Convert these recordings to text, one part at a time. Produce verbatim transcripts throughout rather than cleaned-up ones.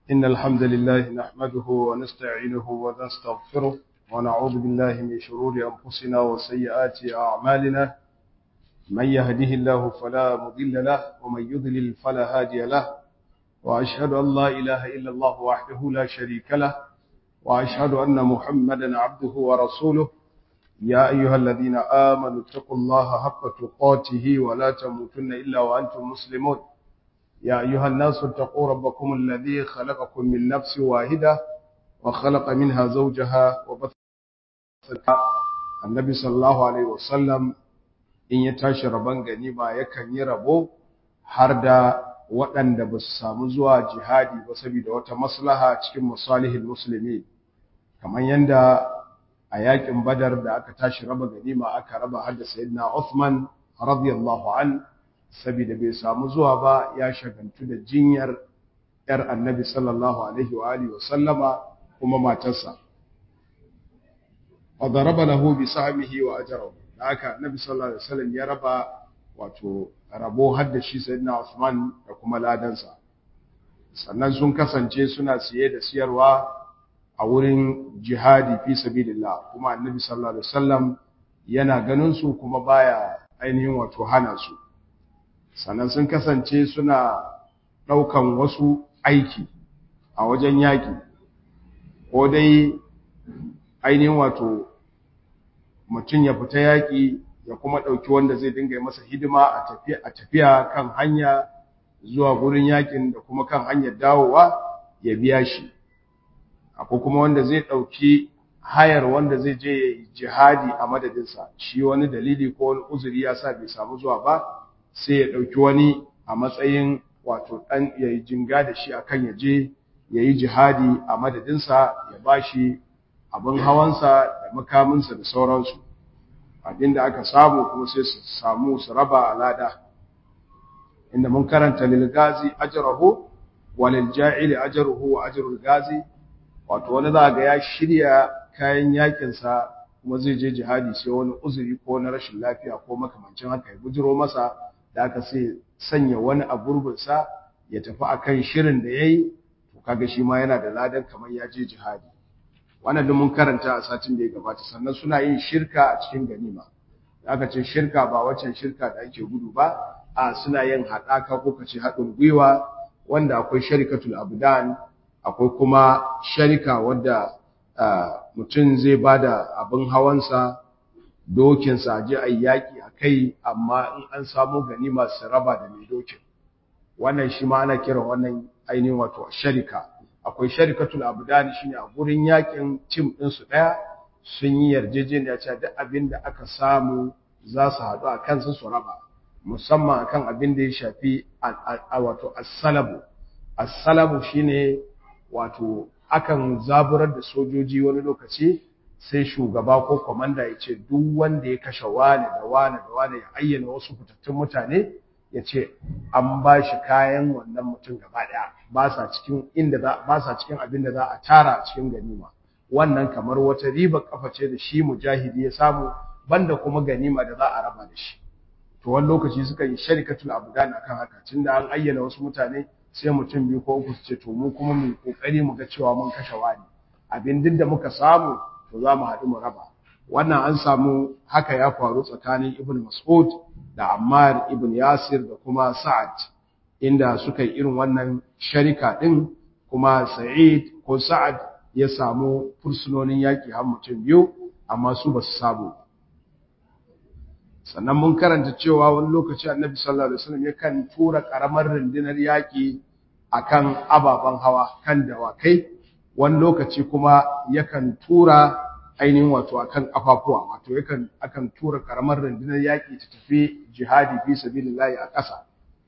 إن الحمد لله نحمده ونستعينه ونستغفره ونعوذ بالله من شرور أنفسنا وسيئات أعمالنا. من يهده الله فلا مضل له ومن يضلل فلا هادي له، وأشهد أن لا إله إلا الله وحده لا شريك له، وأشهد أن محمدا عبده ورسوله. يا أيها الذين آمنوا اتقوا الله حق تقاته ولا تموتن إلا وأنتم مسلمون. يا أيها الناس اتقوا ربكم الذي خلقكم من نفس واحدة وخلق منها زوجها وبث النبي صلى الله عليه وسلم in ya tashi rabon ganima yakan yi rabo har da waɗanda ba su samu zuwa jihadi ba saboda wata maslaha cikin masalihul musulmi, kamar yadda a yakin badar da aka tashi raba ganima aka raba har da sayyidina Uthman radiyallahu an saboda bai samu zuwa ba, ya shagantu da jinyar yar annabi sallallahu alaihi wa alihi wa sallama kuma matarsa. wa daraba lahu bi sahmihi wa ajrahu, haka annabi sallallahu alaihi wasallam ya raba wato rabo har da shi sayyidina Uthman da kuma ladansa. Sannan sun kasance suna siye da siyarwa a wurin jihadi fi sabilillah, kuma annabi sallallahu alaihi wasallam yana ganin su kuma baya ainihin wato hana su. Sannan sun kasance suna daukan wasu aiki a wajen yaki, ko dai ainihin wato mutum ya fita yaƙi ya kuma ɗauki wanda zai dinga masa hidima a tafiya a tafiya kan hanya zuwa gurin yaƙin da kuma kan hanyar dawowa ya biya shi. Akwai kuma wanda zai ɗauki hayar wanda zai je ya yi jihadi a madadinsa, shi wani dalili ko wani uzuri ya sa bai samu zuwa ba, sai ya ɗauki wani a matsayin wato ɗan ya yi jinga da shi akan ya je ya yi jihadi a madadinsa, ya ba shi abin hawansa da makaminsa da sauransu. Abinda aka samu kuma sai su samu su raba alada, inda mun karanta lil gazi ajruhu wa lil ja'ili ajruhu wa ajrul gazi. Wato wani za ga ya shirya kayan yakin sa kuma zai je jihadi, sai wani uzuri ko na rashin lafiya ko makamancin haka ya bujiro masa, da aka sai sanya wani a gurbin sa ya tafi akan shirin da yayi, to kaga shi ma yana da ladan kamar ya je jihadi. Wannan da mun karanta a satin da ya gabata. Sannan suna yin shirka a cikin ganima. Aka ce shirka ba waccan shirka da ake gudu ba, a suna yin haɗaka ko kace haɗin gwiwa, wanda akwai sharikatul abdan, akwai kuma sharika wanda mutum zai bada abin hawansa, dokinsa je a yaƙi a kai, amma in an samu ganima su raba da mai dokin. Wannan shi ma ana kiran wannan ainihin wato sharika. Akwai sharikatul abdan, shine a gurin yakin tim din su daya sun yi yarjejeniya cewa duk abin da aka samu za su haɗu a kansu su raba, musamman akan abin da ya shafi wato as-salabu. As-salabu shine wato akan zaburar da sojoji wani lokaci, sai shugaba ko komanda ya ce duk wanda ya kashe wani da wani da wani, ya ayyana wasu fitattun mutane, ya ce an ba shi kayan wannan mutum gaba daya, ba sa cikin inda za ba sa cikin abin da za a tara a cikin ganima. Wannan kamar wata riba kafa ce da shi mujahidi ya samu, banda kuma ganima da za a raba da shi. To wani lokaci suka yi sharikatul abdan akan haka, tunda an ayyana wasu mutane, sai mutum biyu ko uku su ce to mu kuma mu kokari mu ga cewa mun kashe wani, abin duk da muka samu to za mu haɗu mu raba. Wannan an samu haka ya faru tsakanin Ibn Mas'ud da Ammar ibn Yasir da kuma Sa'ad, inda suka yi irin wannan sharika din, kuma Sa'id ko Sa'ad ya samu fursunonin yaki har mutum biyu, amma su ba su samu. Sannan mun karanta cewa wani lokaci Annabi sallallahu alaihi wasallam yakan tura karamar rundunar yaki akan ababen hawa kan dawakai, wani lokaci kuma yakan tura ainihin wato akan kafafuwa, wato yakan akan tura karamar rundunar yaki ta tafi jihadi fi sabilillah a ƙasa.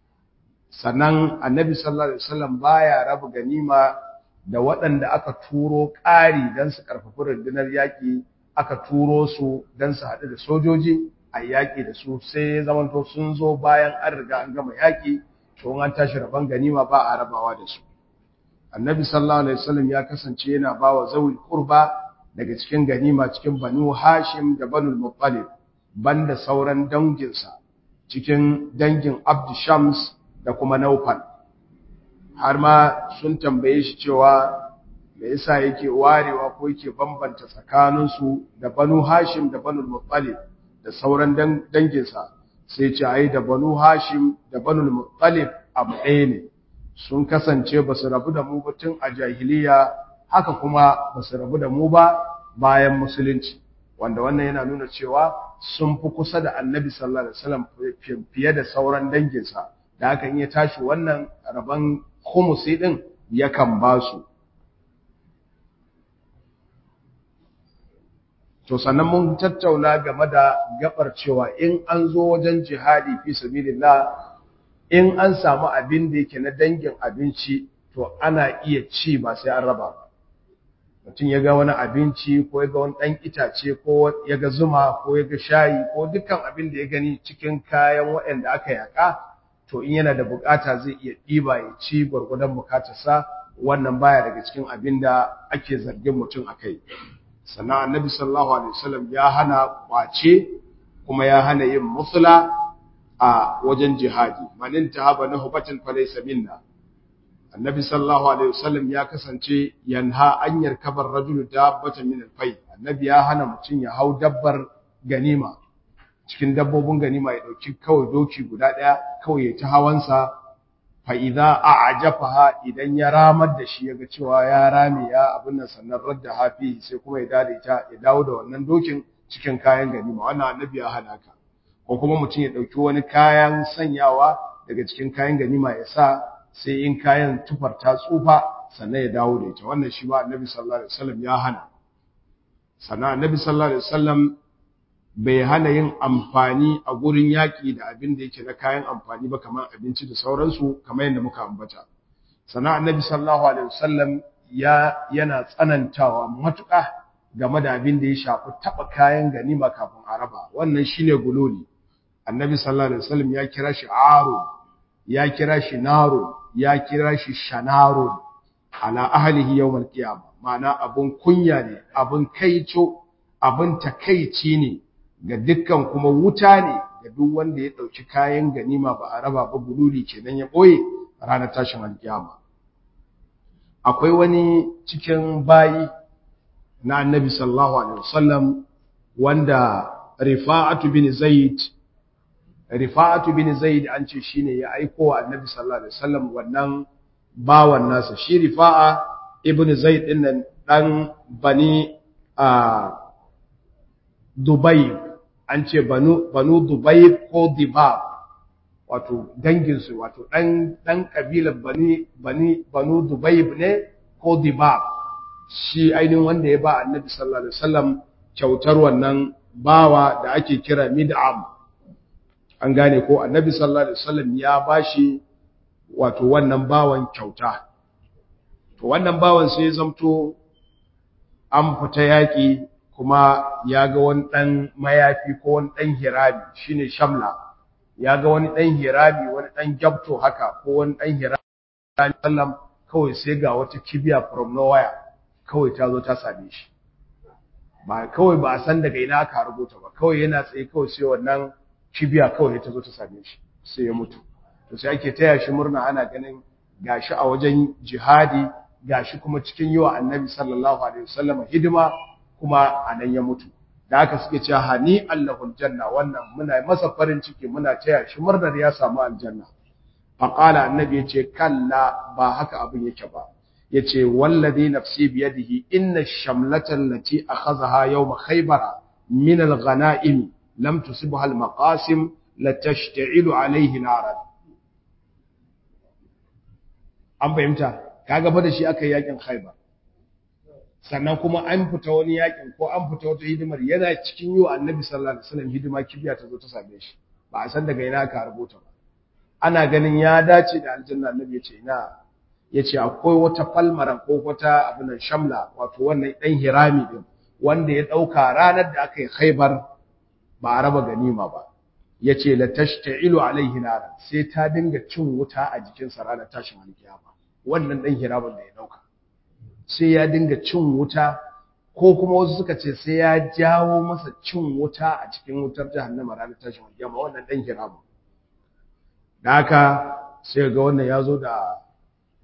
Sannan Annabi sallallahu alaihi wasallam baya raba ganima da waɗanda aka turo ƙari dan su karfafi rundunar yaki, aka turo su dan su haɗu da sojoji a yaki da su, sai zamanto sun zo bayan an riga an gama yaki, to an tashi raban ganima ba a rabawa da su. Annabi sallallahu alaihi wasallam ya kasance yana bawa zawil qurba daga cikin ganima cikin Banu Hashim da Banu Muttalib, banda sauran danginsa cikin dangin Abd Shams da kuma Naufal. har ma sun tambaye shi cewa me yasa yake warewa ko yake bambanta tsakaninsu da Banu Hashim da Banu Muttalib da sauran danginsa, sai ce ai da Banu Hashim da Banu Muttalib abu ɗaya ne, sun kasance ba su rabu da mu ba tun a jahiliya, haka kuma ba su rabu da mu ba bayan musulunci, wanda wannan yana nuna cewa sun fi kusa da Annabi sallallahu alaihi wasallam fiye da sauran danginsa, da haka in ya tashi wannan rabon khumusi din yakan ba su. To sannan mun tattauna game da gabar cewa in an zo wajen jihadi fi sabilillah, in an samu abin da yake na dangin abinci to ana iya ci ba sai an raba. Mutum ya ga wani abinci ko ya ga wani ɗan itace ko ya ga zuma ko ya ga shayi ko dukkan abin da ya gani cikin kayan waɗanda aka yaƙa, to in yana da bukata zai iya ɗiba ya ci gwargwadon bukatarsa, wannan baya daga cikin abin da ake zargin mutum a kai. Sannan Annabi sallallahu alaihi wasallam ya hana kwace kuma ya hana yin musula a wajen jihadi. Man tahaba nahbatan falaysa minna. Annabi sallallahu alaihi wasallam ya kasance yanha an yarkabar rajulu dabbatan min al-fay. Annabi ya hana mutum ya hau dabbar ganima. Cikin dabbobin ganima ya dauki kawai doki guda daya kawai ya ta hawansa, fa idza a'jafaha, idan ya ramar da shi yaga cewa ya rame ya abin nan, sannan radda hafi sai kuma ya dade ta ya dawo da wannan dokin cikin kayan ganima. Wannan Annabi ya hana ka. Ko kuma mutum ya dauki wani kayan sanyawa daga cikin kayan ganima ya sa, sai in kayan tufar ta tsufa sannan ya dawo da ita. Wannan shi ba Annabi sallallahu alaihi wasallam ya hana. Sannan Annabi sallallahu alaihi wasallam bai hana yin amfani a gurin yaƙi da abin da yake na kayan amfani ba, kamar abinci da sauransu, kamar yadda muka ambata. Sannan Annabi sallallahu alaihi wasallam ya yana tsanantawa matuƙa game da abin da ya shafi taɓa kayan ganima kafin a raba. Wannan shine gululi. Annabi sallallahu alaihi wasallam ya kira shi aro, ya kira shi naro, ya kira shi shanaro ala ahlihi yawmal qiyamah. Ma'ana abun kunya ne, abun kaico, abun takeici ne ga dukkan kuma wuta ne ga duk wanda ya dauki kayan ganima ba a raba ba, gululi kenan ya boye ranar tashin alkiyama. Akwai wani cikin bayi na Annabi sallallahu alaihi wasallam wanda Rifa'atu bin Zaid Rifa'atu bin Zaid an ce shine ya aiko wa Annabi sallallahu alaihi wasallam wannan bawan nasa. Shi Rifa'a ibn Zaid din nan dan bani a Dubayb, an ce banu banu Dubayb ko Dibab, wato dangin su, wato dan dan kabilar bani bani banu Dubayb ne ko Dibab. Shi ainihin wanda ya ba Annabi sallallahu alaihi wasallam kyautar wannan bawa da ake kira Mid'am. An gane ko Annabi sallallahu alaihi wasallam ya bashi wato wannan bawan kyauta. To wannan bawan sai ya zamto an fita yaki, kuma ya ga wani ɗan mayafi ko wani ɗan hirabi, shine shamla, ya ga wani ɗan hirabi, wani ɗan gyabto haka ko wani ɗan hirabi sallam, kawai sai ga wata kibiya from nowhere kawai ta zo ta same shi. Ba kawai ba a san daga ina aka rubuta ba, kawai yana tsaye kawai sai wannan kibiya kawai ta zo ta same shi, sai ya mutu. To sai ake taya shi murna, ana ganin gashi a wajen jihadi, gashi kuma cikin yiwa Annabi sallallahu alaihi wasallam hidima, kuma anan ya mutu. Da haka suke cewa hani allahul janna, wannan muna masa farin ciki, muna taya shi murnar ya samu aljanna. Fa qala Annabi yace kalla, ba haka abin yake ba. Yace wallazi nafsi biyadihi inna ash-shamlata allati akhadhaha yawm khaybar min al-ghanaim lam tusibha al-maqasim latashta'ilu alayhi naran. An fahimta, kaga fa da shi aka yakin Khaybar, sannan kuma an fita wani yakin ko an fita wata hidimar, yana cikin yiwa Annabi sallallahu alaihi wasallam hidima, kibiya ta zo ta same shi, ba a san daga ina aka rubuta ba. Ana ganin ya dace da aljanna. Annabi yace ina, yace akwai wata falmaran ko wata abunan shamla, wato wannan dan hirami din wanda ya dauka ranar da aka yi Khaybar ba a raba ganima ba. Yace la tashta'ilu alaihi nar, sai ta dinga cin wuta a jikin sa ranar tashin alkiyama. Wannan dan hiramin da ya dauka sai ya dinga cin wuta, ko kuma wasu suka ce sai ya jawo masa cin wuta a cikin wutar jahannama ranar tashin alkiyama, wannan dan hiramin. Da haka sai ga wannan yazo da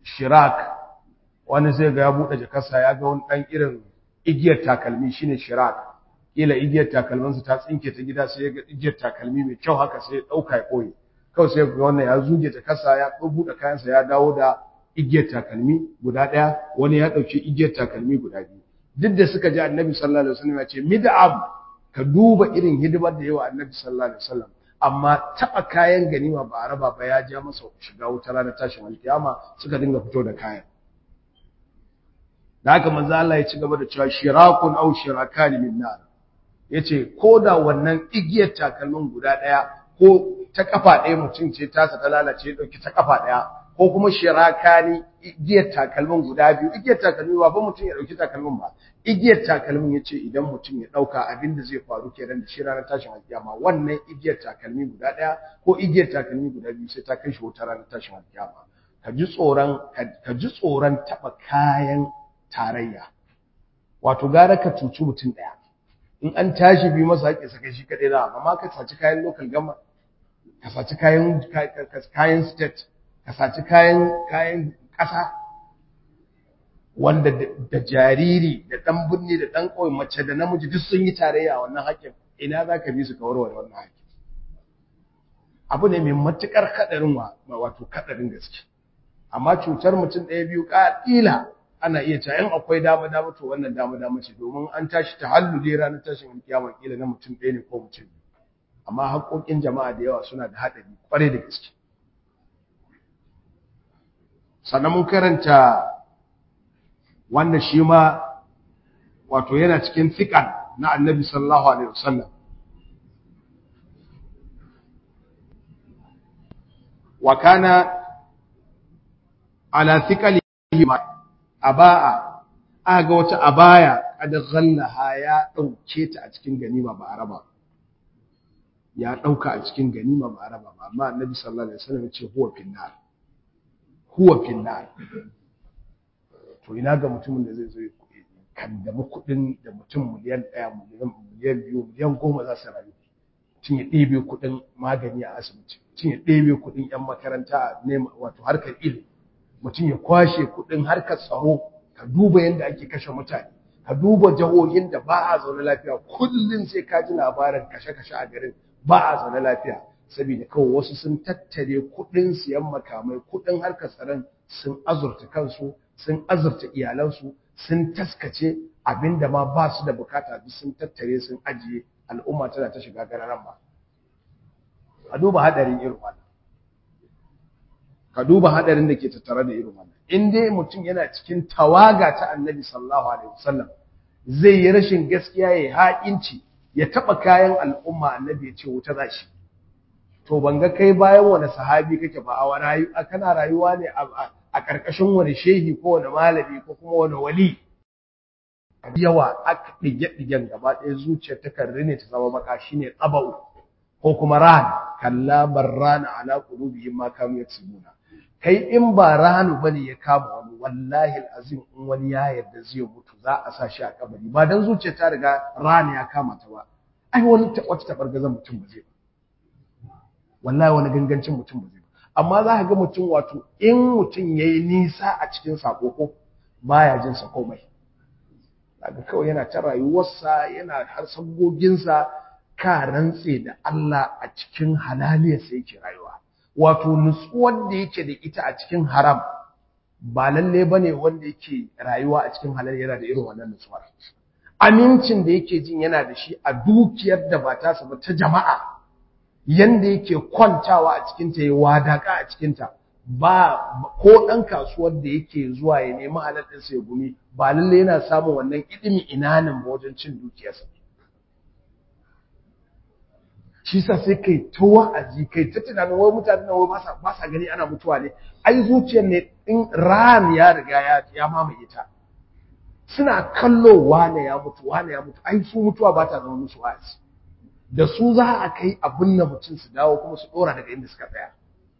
shirak, wani sai ga ya buɗe jakarsa ya ga wani ɗan irin igiyar takalmi shine shirak, kila igiyar takalminsa ta tsinke ta gida sai ya ga igiyar takalmi mai kyau haka sai ya ɗauka ya ɓoye, kawai sai ga wannan ya zuge jakarsa ya buɗe kayansa ya dawo da igiyar takalmi guda ɗaya, wani ya ɗauki igiyar takalmi guda biyu. Duk da suka ji annabi sallallahu alaihi wasallam ya ce mid'ab, ka duba irin hidimar da yawa annabi sallallahu alaihi wasallam, amma taɓa kayan ganima ba a raba ba ya ja masa shiga wuta ranar tashin alkiyama, suka dinga fito da kayan. Da haka manzo Allah ya ci gaba da cewa shirakun aw shirakani min nar, yace ko da wannan igiyar takalmin guda ɗaya ko ta kafa ɗaya mutum ce tasa ta lalace ya dauki ta kafa ɗaya, ko kuma shirakani igiyar takalmin guda biyu, igiyar takalmi ba fa mutum ya dauki takalmin ba, igiyar takalmin yace idan mutum ya dauka abin da zai faru kenan da shi ranar tashin alkiyama, wannan igiyar takalmi guda ɗaya ko igiyar takalmi guda biyu sai ta kai shi wutar ranar tashin alkiyama. Ka ji tsoron ka ji tsoron taba kayan tarayya, wato gara ka cuci mutum ɗaya, in an tashi bi masa haƙƙi saka shi kaɗai da, amma ka saci kayan local government, ka saci kayan kayan state, ka saci kayan kayan ƙasa, wanda da jariri da ɗan birni da ɗan ƙauye, mace da namiji duk sun yi tarayya a wannan haƙƙin, ina za ka bi su ka warware wannan haƙƙin? Abu ne mai matuƙar haɗarin wa wato haɗarin gaske. Amma cutar mutum ɗaya biyu ƙila ana iya cewa in akwai dama dama to wannan dama dama ce, domin an tashi tahalluli ranar tashin alkiyama kila na mutum ɗaya ne ko mutum biyu, amma haƙoƙin jama'a da yawa suna da haɗari ƙwarai da gaske. Sannan mun karanta wanda shi ma wato yana cikin thiqan na annabi sallallahu alaihi wasallam, wa kana ala thiqalihi aba'a, aka ga wata abaya kad ghallaha ya dauke ta a cikin ganima ba araba, ya dauka a cikin ganima ba araba ba, amma annabi sallallahu alaihi wasallam ya ce huwa finnar, huwa finnar. To ina ga mutumin da zai zo kan da kudin da mutum miliyan ɗaya, miliyan miliyan biyu, miliyan goma za su rayu, mutum ya ɗebe kudin magani a asibiti, mutum ya ɗebe kudin yan makaranta ne wato harkar ilimi, mutum ya kwashe kudin harkar tsaro, ka duba yadda ake kashe mutane, ka duba jihohin da ba a zaune lafiya, kullum sai ka ji labarin kashe-kashe a garin, ba a zaune lafiya, saboda kawai wasu sun tattare kudin siyan makamai, kudin harkar tsaron sun azurta kansu, sun azurta iyalansu, sun taskace abinda ma ba su da bukata, duk sun tattare sun ajiye, al'umma tana ta shiga gararan ba. A duba hadarin irin wannan. Ka duba hadarin da ke tattare da irin wannan. In dai mutum yana cikin tawaga ta annabi sallallahu alaihi wasallam, zai yi rashin gaskiya, ya ha'inci, ya taba kayan al'umma, annabi ya ce wuta za shi. To ban ga kai bayan wani sahabi kake ba, a rayu kana rayuwa ne a ƙarƙashin wani shehi ko wani malami ko kuma wani wali. Yawa aka dige-digen gaba ɗaya zuciyar ta karri ne ta zama maka, shine tsaba'u ko kuma ran, kalla barrana ala qulubihim ma kanu yaksubuna. Kai in ba ranu bane ya kama wani, wallahi alazim in wani ya yarda zai mutu za a sa shi a kabari, ba dan zuciyar ta riga rani ya kama ta ba, ai wani wata tabargazan mutum ba zai ba, wallahi wani gangancin mutum ba zai ba. Amma za ka ga mutum wato in mutum yayi nisa a cikin sako ko baya jin sa komai, daga kawai yana ta rayuwarsa, yana har sabgoginsa, ka rantse da Allah a cikin halaliyarsa yake rayuwa. Wato nutsuwar da yake da ita a cikin haram ba lalle bane wanda yake rayuwa a cikin halal yana da irin wannan nutsuwar. Amincin da yake jin yana da shi a dukiyar da ba ta ba ta jama'a, yanda yake kwantawa a cikin ta, ya wadaka a cikin ta, ba ko dan kasuwar da yake zuwa ya nemi halal din sa ya gumi, ba lalle yana samun wannan ilimi inanin wajen cin dukiyarsa. Shi sa sai kai ta wa'azi, kai ta tunanin wai mutane na wai ba sa gani ana mutuwa ne, ai zuciyar ne in ran ya riga ya ya mamaye ta, suna kallo wane ya mutu wane ya mutu, ai su mutuwa ba ta zama musu wa'azi, da su za a kai abin da mutum su dawo kuma su dora daga inda suka tsaya.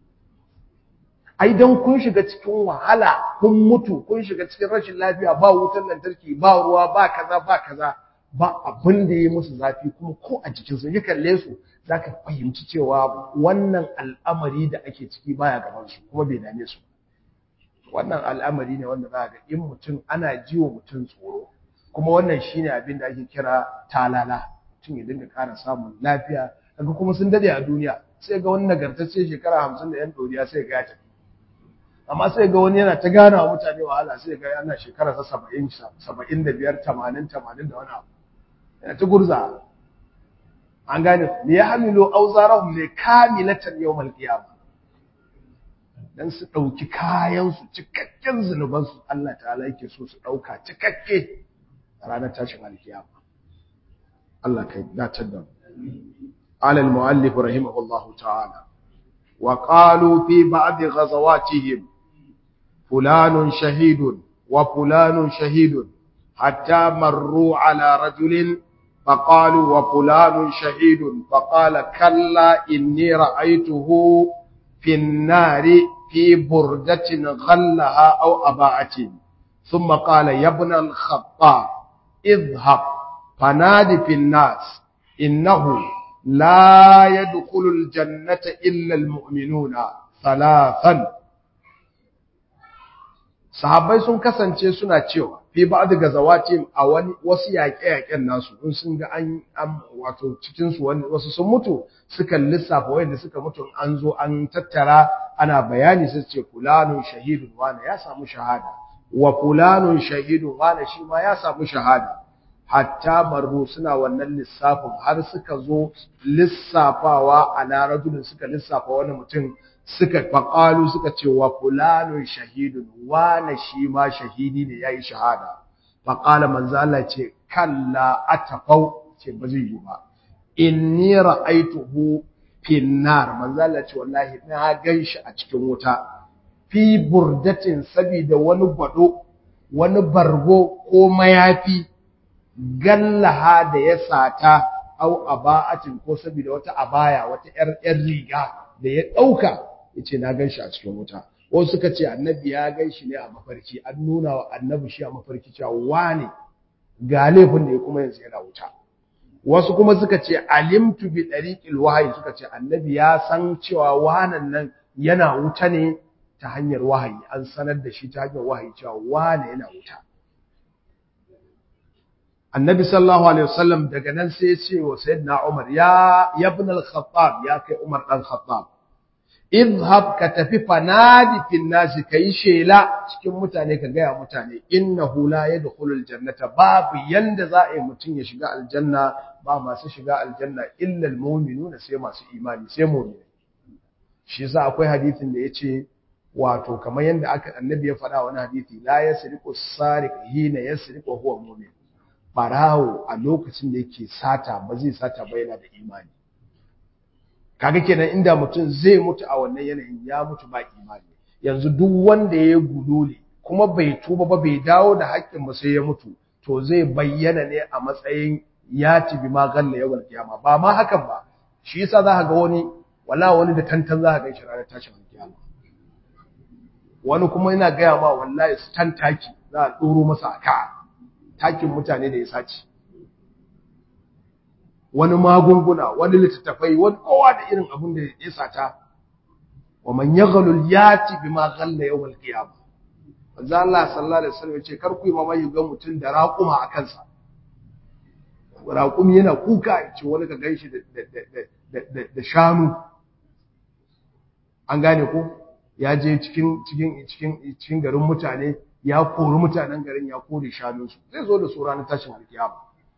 Ai dan kun shiga cikin wahala, kun mutu, kun shiga cikin rashin lafiya, ba wutar lantarki, ba ruwa, ba kaza ba kaza, ba abin da ya musu zafi, kuma ko a jikinsu ya kalle su za ka fahimci cewa wannan al'amari da ake ciki baya gaban su kuma bai dame su. wannan al'amari ne wanda za ga in mutum ana jiwo mutum tsoro, kuma wannan shine abin da ake kira talala, mutum ya dinga ƙara samun lafiya. Kaga kuma sun dade a duniya, sai ga wani nagartacce shekara hamsin da yan doriya sai ga ya tafi, amma sai ga wani yana ta gana wa mutane wahala, sai ga yana shekara sa saba'in saba'in da biyar tamanin tamanin da wani abu yana ta gurza. An gane li yahmilu awzarahum li kamilatan yawmal qiyamah, dan su dauki kayan su cikakken zunuban su Allah ta'ala yake so su dauka cikakke ranar tashin alkiyama. Allah kai dace da قال المؤلف رحمه الله تعالى وقالوا في بعض غزواتهم فلان شهيد وفلان شهيد حتى مروا على رجل فقالوا وفلان شهيد فقال كلا إني رأيته في النار في بردة غلها أو أباعة ثم قال يا ابن الخطاب اذهب فنادي في الناس إنه لا يدخل الجنة إلا المؤمنون ثلاثا. sahabbai sun kasance suna cewa fi ba'd gazawati a wani wasu yaƙe-yaƙen nasu in sun ga an wato cikin su wasu sun mutu suka lissafa wanda suka mutu an zo an tattara ana bayani sai ce fulanun shahidun wani ya samu shahada wa fulanun shahidun wani shi ma ya samu shahada, hatta marru suna wannan lissafin har suka zo lissafawa ala rajulin suka lissafa wani mutum suka faƙalu suka ce wa fulanun shahidun wane shi ma shahidi ne yayi shahada. Faƙala manzo Allah ce kalla atafau, ce ba zai yi ba, inni ra'aituhu fin nar, manzo Allah ce wallahi na ganshi a cikin wuta fi burdatin, sabida wani gwado wani bargo ko mayafi gallaha da ya sata au aba'atin ko sabida wata abaya wata yar yar riga da ya dauka yace na ganshi a cikin wuta. Wasu suka ce annabi ya ganshi ne a mafarki, an nuna wa annabi shi a mafarki cewa wane ga laifin da ya kuma yanzu yana wuta. Wasu kuma suka ce alimtu bi dariqil wahyi, suka ce annabi ya san cewa wanan nan yana wuta ne ta hanyar wahayi, an sanar da shi ta hanyar wahayi cewa wane yana wuta. Annabi sallallahu alaihi wasallam daga nan sai ya ce wa sayyidina Umar ya ibn al-Khattab, ya kai Umar dan Khattab, idhhab ka tafi fanadi fil nas, kai shela cikin mutane ka ga mutane innahu la yadkhulul jannata, babu yanda za a yi mutun ya shiga aljanna, ba masu shiga aljanna illa almu'minuna, sai masu imani, sai mu'mini. Shi yasa akwai hadisin da yace wato kamar yanda aka annabi ya faɗa wani hadisi, la yasriqu sariq hina yasriqu huwa mu'min, barawo a lokacin da yake sata ba zai sata ba yana da imani. Kaga kenan inda mutum zai mutu a wannan yanayin ya mutu ba imani. Yanzu duk wanda ya gulule kuma bai tuba ba bai dawo da haƙƙin ba sai ya mutu, to zai bayyana ne a matsayin ya tibi ma galla yawan kiyama. Ba ma hakan ba, shi yasa za ka ga wani wala wani da tantan za ka ga shi ranar tashin kiyama. Wani kuma yana gaya ma wallahi su tantaki za a ɗoro masa aka takin mutane da ya sace, wani magunguna, wani littattafai, wani kowa da irin abin da ya sata. wa man yaghlul yati bima ghalla yawm al-qiyamah. manzo Allah sallallahu alaihi wasallam ya ce kar ku yi mamaye ga mutun da raƙuma a kansa, raƙumi yana kuka, ya ce wani ka ganshi da da da shanu, an gane ko ya je cikin cikin cikin cikin garin mutane, ya kori mutanen garin, ya kore shanunsu, zai zo da su ranar tashin alkiyama.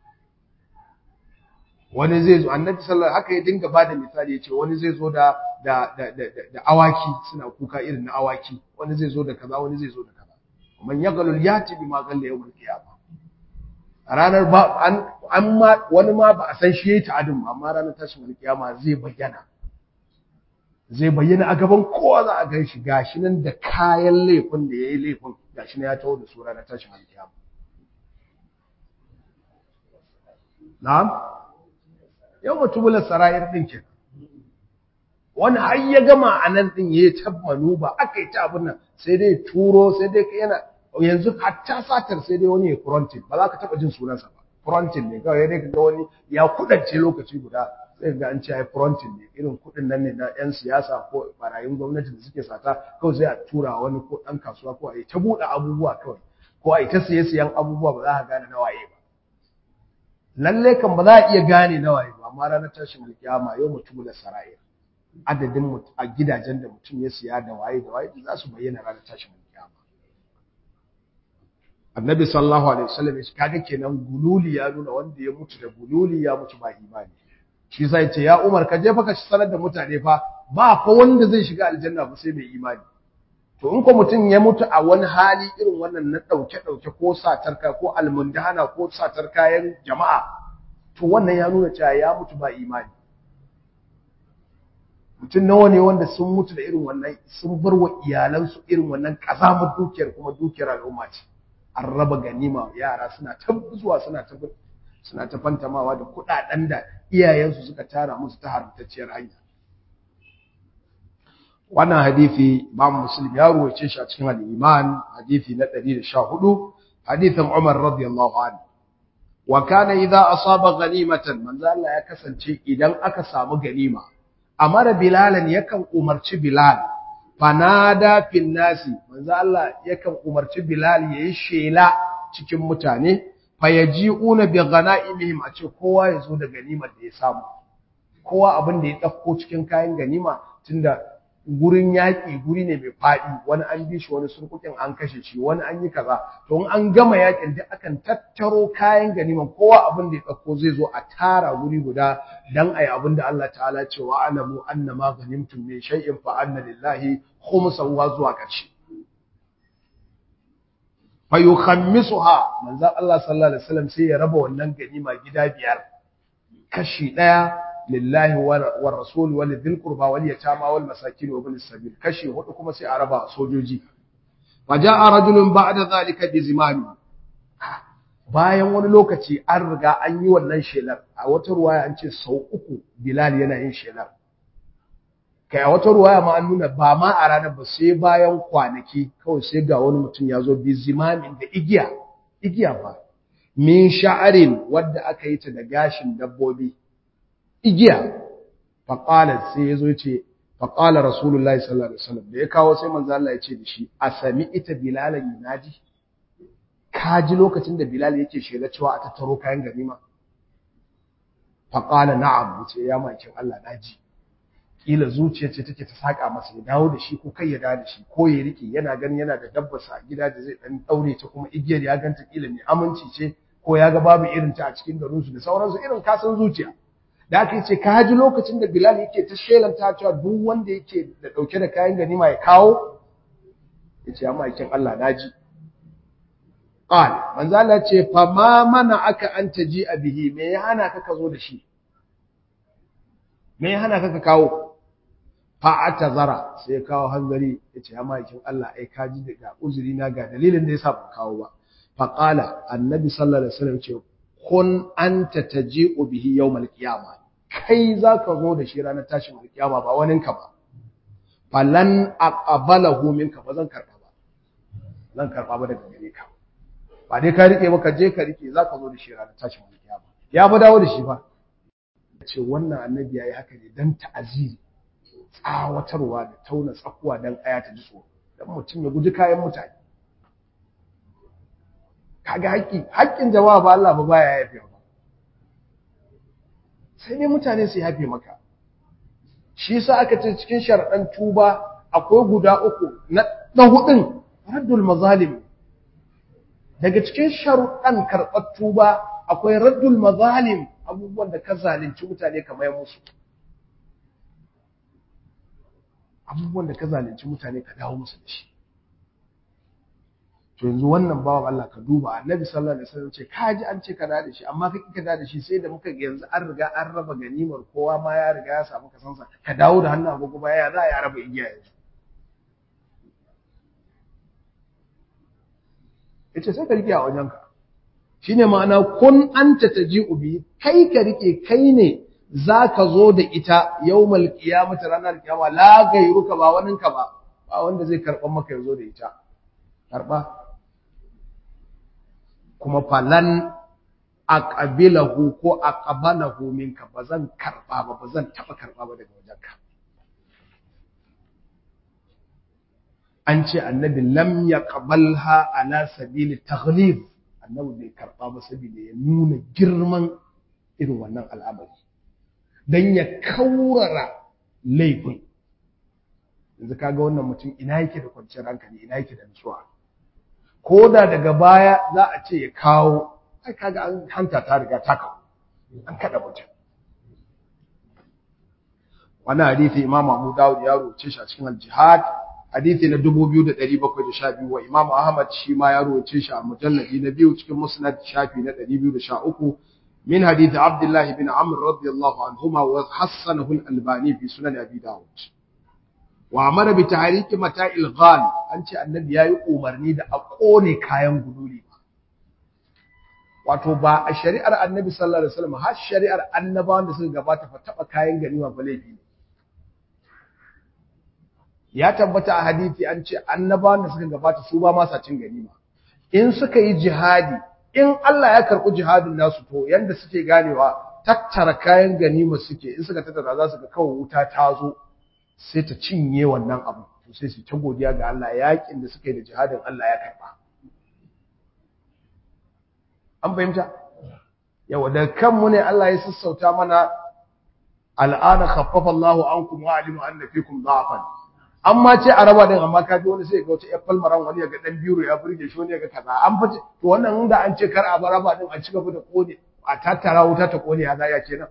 Wani zai zo, annabi sallallahu haka ya dinga bada misali, yace wani zai zo da da da da awaki suna kuka irin na awaki, wani zai zo da kaza, wani zai zo da kaza. Man yaghlul yati bima ghalla yawm alqiyama. A ranar ba an amma wani ma ba a san shi yayi ta'adin ba, amma ranar tashin alkiyama zai bayyana. Zai bayyana a gaban kowa, za a gan shi gashi nan da kayan laifin da yayi laifin, gashi nan ya tawo da su ranar tashin alkiyama. Na'am, yau mutubula sarayar din kenan. Wani har ya gama a nan din yayi tabbanu ba aka yi ta abin nan, sai dai turo, sai dai yana yanzu hatta satar sai dai wani ya frontin, ba za ka taba jin sunansa ba, frontin ne kawai, dai kaga wani ya kudance lokaci guda sai ga an ce ai frontin ne irin kuɗin nan ne na yan siyasa ko barayin gwamnati da suke sata kawai sai a tura wani ko ɗan kasuwa ko a yi ta buɗe abubuwa kawai ko a yi ta siye siyan abubuwa ba za ka gane nawaye ba lalle kan ba za a iya gane nawaye ba amma ranar tashin alkiyama yau mutum da sara'ir adadin a gidajen da mutum ya siya da waye da waye za su bayyana ranar tashin alkiyama annabi sallallahu alaihi wasallam ya kaga kenan gululi ya nuna wanda ya mutu da gululi ya mutu ba imani shi sai ce ya Umar ka je fa ka sanar da mutane fa ba fa wanda zai shiga aljanna ba sai mai imani to in ko mutum ya mutu a wani hali irin wannan na dauke dauke ko satarka ko almundahana ko satar kayan jama'a to wannan ya nuna cewa ya mutu ba imani mutum nawa ne wanda sun mutu da irin wannan sun bar wa iyalansu irin wannan kazamar dukiyar kuma dukiyar al'umma ce an raba ganima yara suna ta zuwa suna ta suna ta fantamawa da kudaden da iyayensu suka tara musu ta haramtacciyar hanya wannan hadisi Imam Muslim ya ruwaye shi a cikin al-Iman hadisi na ɗari da sha hudu hadisin Umar radiyallahu anhu wa kana idza asaba ghanimatan manzo Allah ya kasance idan aka samu ganima amara bilalan yakan umarci bilal fanada fil nasi manzo Allah yakan umarci bilal yayi shela cikin mutane fayaji'una bi ghanaimihim a ce kowa yazo da ganimar da ya samu kowa abin da ya dauko cikin kayan ganima tunda gurin yaki guri ne mai fadi wani an bi shi wani surkukin an kashe shi wani an yi kaza to in an gama yakin duk akan tattaro kayan ganiman kowa abin da ya dauko zai zo a tara guri guda dan ayi abin da Allah ta'ala ce wa alamu annama ghanimtum min shay'in fa anna lillahi khumsahu wa zuwa karshe fa yukhammisuha manzo Allah sallallahu alaihi wasallam sai ya raba wannan ganima gida biyar kashi daya lillahi wa rasul wa lidhil qurba wal yatama wal masakin wa ibn sabil kashi hudu kuma sai a raba sojoji waja'a rajulun ba'da zalika bi zimami bayan wani lokaci an riga an yi wannan shelar a wata ruwaya an ce sau uku bilal yana yin shelar kai a wata ruwaya ma an nuna ba ma a ranar ba sai bayan kwanaki kawai sai ga wani mutum ya zo bi zimamin da igiya igiya ba min sha'arin wadda aka yi ta da gashin dabbobi igiya faqala sai yazo yace faqala rasulullahi sallallahu alaihi wasallam da ya kawo sai manzo Allah ya ce da shi a sami ita bilal yunaji ka ji lokacin da bilal yake shela cewa a tattaro kayan ganima faqala na'am yace ya makin Allah naji kila zuciya ce take ta saka masa ya dawo da shi ko kai ya dawo da shi ko ya rike yana ganin yana da dabbarsa a gida da zai dan daure ta kuma igiyar ya ganta kila mai aminci ce ko ya ga babu irin ta a cikin garin su da sauransu irin kasan zuciya da aka ce ka ji lokacin da Bilal yake ta shelanta cewa duk wanda yake da dauke da kayan ganima ya kawo yace amma yakin Allah naji qal manzo Allah ce fa ma mana aka an taji bihi me ya hana ka ka zo da shi me ya hana ka ka kawo fa atazara sai kawo hanzari yace amma yakin Allah ai ka ji daga uzuri na ga dalilin da yasa ban kawo ba fa qala annabi sallallahu alaihi wasallam ce kun anta taji'u bihi yawmal qiyamah kai zaka zo da shi ranar tashin alkiyama ba waninka ba falan aqbalahu minka ba zan karba ba zan karba ba daga gare ka ba dai ka rike ba ka je ka rike zaka zo da shi ranar tashin alkiyama ya ba dawo da shi fa ce wannan annabi yayi haka ne dan ta'aziri tsawatarwa da tauna tsakuwa dan aya ta ji tsoro dan mutum ya guji kayan mutane kaga haƙƙi haƙƙin jama'a ba Allah ba baya yafe ba sai dai mutane su yafe maka shi yasa aka ce cikin sharadan tuba akwai guda uku na na hudun raddul mazalim daga cikin sharuɗan karɓar tuba akwai raddul mazalim abubuwan da ka zalunci mutane kamar musu abubuwan da ka zalunci mutane ka dawo musu da shi to yanzu wannan bawan Allah ka duba annabi sallallahu alaihi wasallam ce ka ji an ce ka da shi amma ka kika da shi sai da muka ga yanzu an riga an raba ganimar kowa ma ya riga ya samu kasansa ka dawo da hannu agogo ba ya za ya raba igiya yanzu yace sai ka rike a wajenka shine ma'ana kun anta taji'u bi kai ka rike kai ne zaka zo da ita yawmal qiyamati ranar kiyama la gairuka ba waninka ba ba wanda zai karban maka yazo da ita karba kuma falan aqbilahu ko aqbalahu minka bazan karba ba bazan taba karba ba daga wajenka. An ce annabi lam yaqbalha ala sabili taghlib, annabi bai karba ba saboda ya nuna girman irin wannan al'amari dan ya kaurara laifin. Yanzu kaga wannan mutum ina yake da kwanciyar hankali, ina yake da nutsuwa. Ko da daga baya za a ce ya kawo, ai kaga an hanta ta riga ta kawo, an kada mutum. Wannan hadisi Imam Abu Dawud ya roce shi a cikin al-Jihad, hadisi na dubu biyu da ɗari bakwai da sha biyu, wa Imam Ahmad shi ma ya roce shi a mujalladi na biyu cikin Musnad shafi na ɗari biyu da sha uku min hadisi Abdullah ibn Amr radiyallahu anhuma wa hassanahu al-Albani fi Sunan Abi Dawud. Wa amara bi tahriki mata'il ghal, an ce annabi yayi umarni da a kone kayan gululi. Wato ba a shari'ar annabi sallallahu alaihi wasallam har shari'ar annabawan da suka gabata fa taba kayan ganima ba laifi ne. Ya tabbata a hadisi an ce annabawan da suka gabata su ba ma sa cin ganima. In suka yi jihadi, in Allah ya karɓi jihadin nasu to yanda suke ganewa tattara kayan ganima suke, in suka tattara za su ga kawai wuta ta zo sai ta cinye wannan abu, to sai su ta godiya ga Allah yakin da suka yi da jihadin Allah ya karɓa. An fahimta? Yawa da kanmu ne Allah ya sassauta mana al'ana khaffafa Allahu ankum wa alima anna fikum dha'fan. Amma ce a raba din, amma kaji wani sai ga wata ƴar falmaran, wani ya ga dan biro ya burge shi, wani ya ga kaza. An fice to wannan inda an ce kar a raba din a ci gaba da kone, a tattara wuta ta kone ya zaya kenan.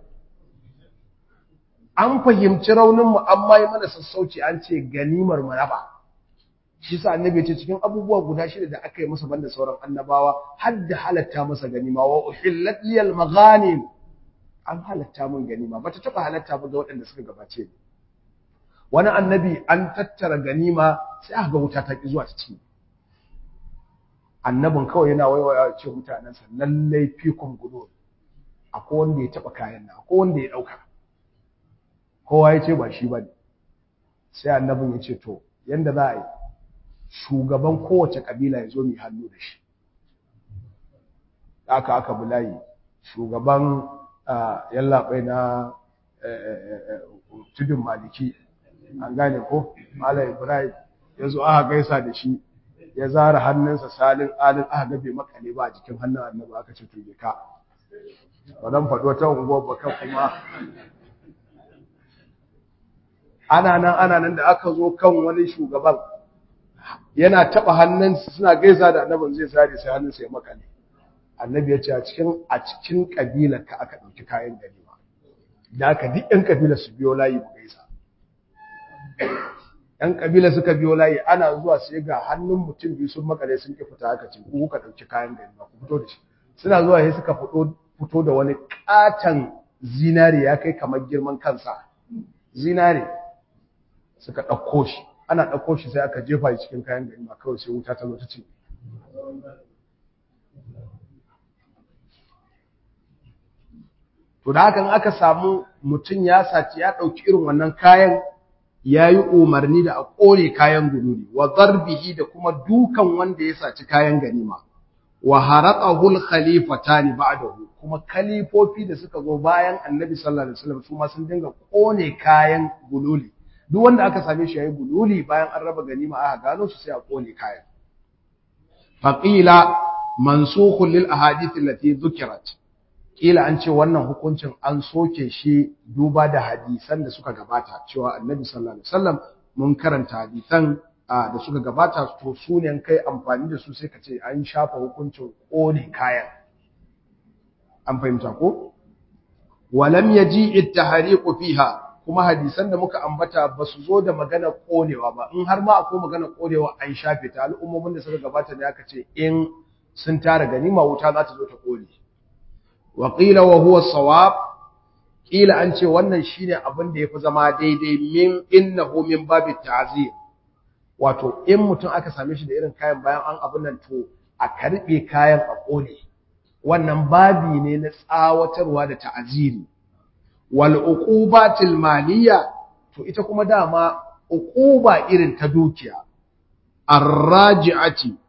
An fahimci raunin mu, amma yi mana sassauci, an ce ganimar mu raba. Shi sa annabi ya ce cikin abubuwa guda shida da aka yi masa banda sauran annabawa har da halatta masa ganima, wa uhillat liyal maghanim, an halatta mun ganima, bata taba halatta ba ga waɗanda suka gabace ni. Wani annabi an tattara ganima sai aka ga wuta ta ki zuwa ta ci. Annabin kawai yana waiwaya ya ce mutanensa lallai fikun gudu, akwai wanda ya taba kayan nan, akwai wanda ya dauka. Kowa ya ce ba shi bane. Sai annabin ya ce to yanda za a yi, shugaban kowace kabila ya zo mai hannu da shi. Aka aka bulayi shugaban yallaɓai na tudun maliki, an gane ko, Malam Ibrahim ya zo aka gaisa da shi, ya zara hannunsa salin alin, aka gabe makale ba a jikin hannun annabi, aka ce tuge ka ba zan faɗi wata unguwar ba kan kuma. Ana nan ana nan da aka zo kan wani shugaban yana taɓa hannunsa, suna gaisa da annabin zai sare sai hannunsa ya makale. Annabi ya ce a cikin a cikin kabilar ka aka ɗauki kayan ganima, da aka duk ƴan kabilar su biyo layi mu gaisa. Ƴan kabila suka biyo layi, ana zuwa sai ga hannun mutum biyu sun makale sun ki fita, aka ce ku kuka ɗauki kayan ganima, ku fito da shi. Suna zuwa sai suka fito fito da wani katon zinare ya kai kamar girman kansa, zinare suka ɗauko shi. Ana ɗauko shi sai aka jefa shi cikin kayan ganima, kawai sai wuta ta zo ta cinye. To da hakan aka samu mutum ya saci ya ɗauki irin wannan kayan, ya yi umarni da a ƙone kayan gululi, wa zarbihi da kuma dukan wanda ya saci kayan ganima, wa haraqahu al-khalifatani ba'dahu, kuma kalifofi da suka zo bayan annabi sallallahu alaihi wasallam su ma sun dinga ƙone kayan gululi. Duk wanda aka same shi yayi gululi bayan an raba ganima aka gano shi sai a ƙone kayan. Faqila mansukhun lil ahadith allati dhukirat, kila an ce wannan hukuncin an soke shi duba da hadisan da suka gabata, cewa annabi sallallahu alaihi wasallam mun karanta hadisan da suka gabata, to su ne kai amfani da su sai ka ce an shafa hukuncin kone kayan. An fahimta ko? Walam yaji at-tahriqu fiha, kuma hadisan da muka ambata ba su zo da magana konewa ba. In har ma akwai magana konewa an shafe ta, al'ummomin da suka gabata ne aka ce in sun tara ganima wuta za ta zo ta kone. Wa qila wa huwa sawab, kila an ce wannan shine abin da yafi zama daidai, min innahu min babit ta'zir, wato in mutum aka same shi da irin kayan bayan an abun nan, to a karbe kayan a kone, wannan babi ne na tsawatarwa da ta'ziri. Wal uqubatil maliyya, to ita kuma dama uquba irin ta dukiya, arraji'ati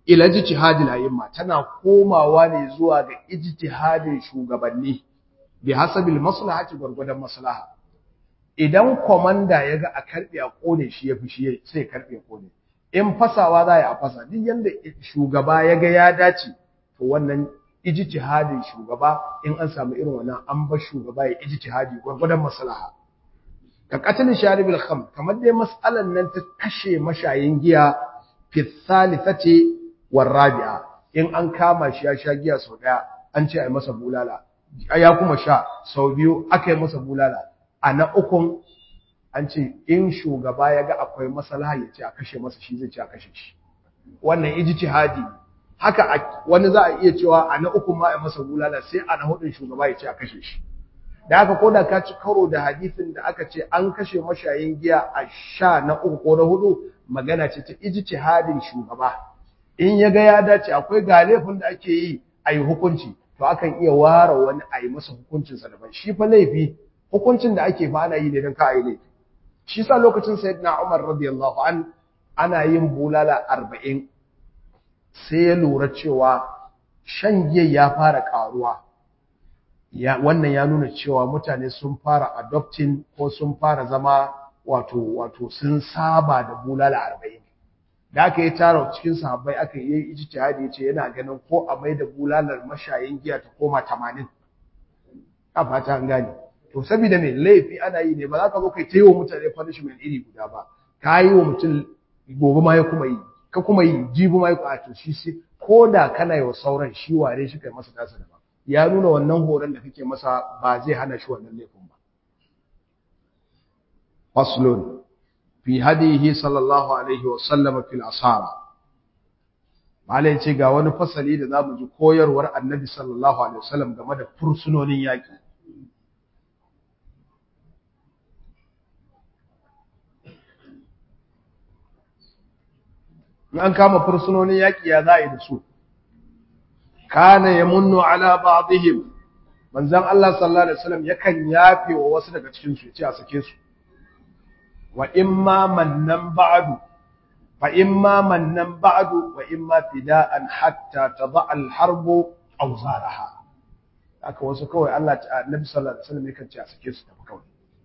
ila ijtihadil a'imma tana komawa ne zuwa ga ijtihadin shugabanni bi hasabil maslahati gurgudan maslaha idan komanda yaga a karbe a kone shi yafi shi sai karbe kone in fasawa za a fasa duk yanda shugaba yaga ya dace to wannan ijtihadin shugaba in an samu irin wannan an bar shugaba ya ijtihadi gurgudan maslaha ka qatlin sharibil kham kamar dai mas'alan nan ta kashe mashayin giya fi thalithati war rabi'a in an kama shi ya sha giya sau daya an ce ai masa bulala ya kuma sha sau biyu aka yi masa bulala a na ukun an ce in shugaba ya ga akwai maslaha ya ce a kashe masa shi zai ce a kashe shi wannan ijtihadi haka wani za a iya cewa a na ukun ma ai masa bulala sai a na hudun shugaba ya ce a kashe shi da haka koda ka ci karo da hadisin da aka ce an kashe mashayin giya a sha na uku ko na hudu magana ce ta ijtihadin shugaba in ya ga ya dace akwai galefin da ake yi a yi hukunci to akan iya ware wani a yi masa hukuncinsa daban shi fa laifi hukuncin da ake fa ana yi ne don ka yi laifi shi sa lokacin sayyidina Umar radiyallahu an ana yin bulala arba'in sai ya lura cewa shan giya ya fara karuwa ya wannan ya nuna cewa mutane sun fara adopting ko sun fara zama wato wato sun saba da bulala arba'in da aka yi tara cikin sahabbai aka yi ijtihadi yace yana ganin ko a mai da bulalar mashayin giya ta koma tamanin a fata an gane to saboda me laifi ana yi ne ba za ka zo kai tayi wa mutane punishment iri guda ba ka yi wa mutum gobe ma ya kuma yi ka kuma yi jibi ma ya kuma to shi sai koda kana yi wa sauran shi ware shi kai masa tasa da ba ya nuna wannan horon da kake masa ba zai hana shi wannan laifin ba faslun fi hadihi sallallahu alaihi wa sallam fil asara malai ce ga wani fasali da zamu ji koyarwar annabi sallallahu alaihi wasallam game da fursunonin yaki an kama fursunonin yaki ya za'i da su kana yamunnu ala ba'dihim manzon Allah sallallahu alaihi wasallam yakan yafe wa wasu daga cikin su yace a sake su wa imma mannan ba'du fa imma mannan ba'du wa imma fida'an hatta tadha al-harbu awzaraha haka wasu kawai Allah ta annabi sallallahu alaihi wasallam yakan ce a sake su tafi kawai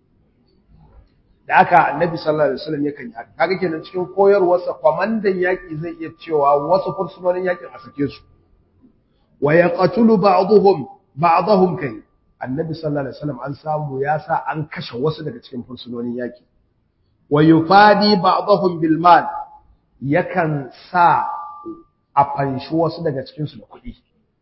da haka annabi sallallahu alaihi wasallam yakan yi haka kaga kenan cikin koyarwarsa kwamandan yaki zai iya cewa wasu fursunonin yakin a sake su wa yaqtulu ba'dhum ba'dahum kai annabi sallallahu alaihi wasallam an samu ya sa an kashe wasu daga cikin fursunonin yaki wa yufadi ba'dahum bil mal yakan sa a fanshi wasu daga cikin su da kuɗi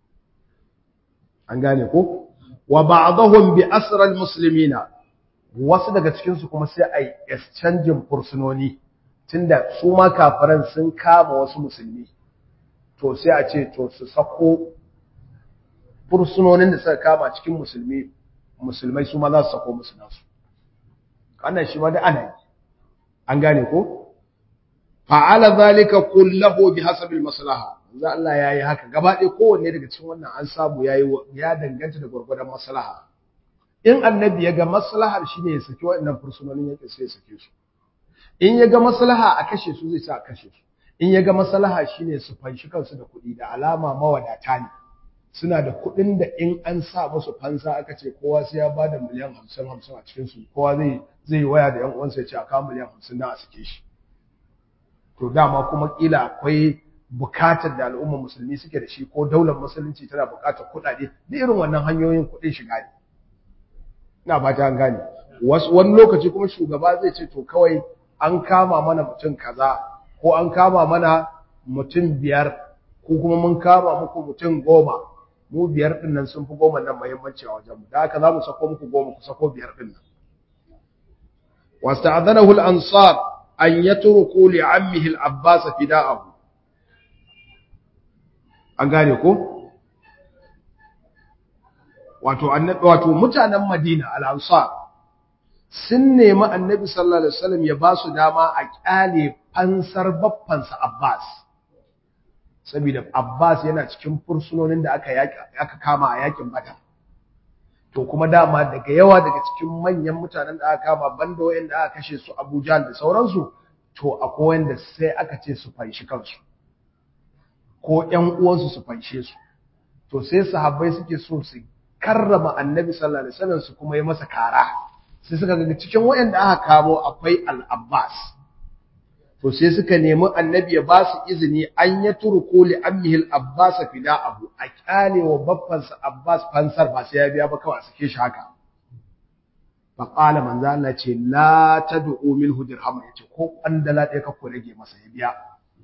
an gane ko wa ba'dahum bi asra al muslimina wasu daga cikin su kuma sai ai exchanging fursunoni tunda su ma kafiran sun kama wasu musulmi to sai a ce to su sako fursunonin da suka kama cikin musulmi musulmai su ma za su sako musu nasu kana shi ma da ana yi an gane ko fa'ala zalika kullahu bihasabi almaslaha za Allah yayi haka gaba ɗaya kowanne daga cikin wannan an samu yayi ya danganta da gurgurdan maslaha in annabi ya ga maslahar shine ya saki waɗannan fursunonin yake sai ya sake su in ya ga maslaha a kashe su zai sa a kashe su in ya ga maslaha shine su fanshi kansu da kuɗi da alama mawadata ne suna da kuɗin da in an sa musu fansa aka ce kowa sai ya bada miliyan hamsin hamsin a cikin su kowa zai zai waya da yan uwansa ya ce a kawo miliyan hamsin dan a sake shi to dama kuma kila akwai bukatar da al'ummar musulmi suke da shi ko daular musulunci tana bukatar kuɗaɗe duk irin wannan hanyoyin kuɗin shiga ne ina ba ta gane wani lokaci kuma shugaba zai ce to kawai an kama mana mutum kaza ko an kama mana mutum biyar ko kuma mun kama muku mutum goma mu biyar din nan sun fi goma nan muhimmanci a wajen mu da haka za mu sako muku goma ku sako biyar din nan wasta'adhanahu al-ansar an yatruku li 'ammihi al-abbas fida'ahu an gane ko wato annabi wato mutanen Madina al-ansar sun nemi annabi sallallahu alaihi wasallam ya ba su dama a kyale fansar baffansa Abbas saboda Abbas yana cikin fursunonin da aka yaki aka kama a yakin Badar to kuma dama daga yawa daga cikin manyan mutanen da aka kama banda wayanda aka kashe su Abu Jahl da sauransu to akwai wanda sai aka ce su fanshi kansu ko ƴan uwansu su fanshe su to sai sahabbai suke so su karrama annabi sallallahu alaihi wasallam su kuma yi masa kara sai suka ga cikin wayanda aka kamo akwai al-Abbas to sai suka nemi annabi ya ba su izini an ya turko li ammihi al-Abbas fida'ahu a kyale wa babbansa Abbas fansar ba sai ya biya ba kawai sake shi haka fa qala manzo Allah ce la tad'u minhu dirham yace ko kwandala ɗaya ka ko rage masa ya biya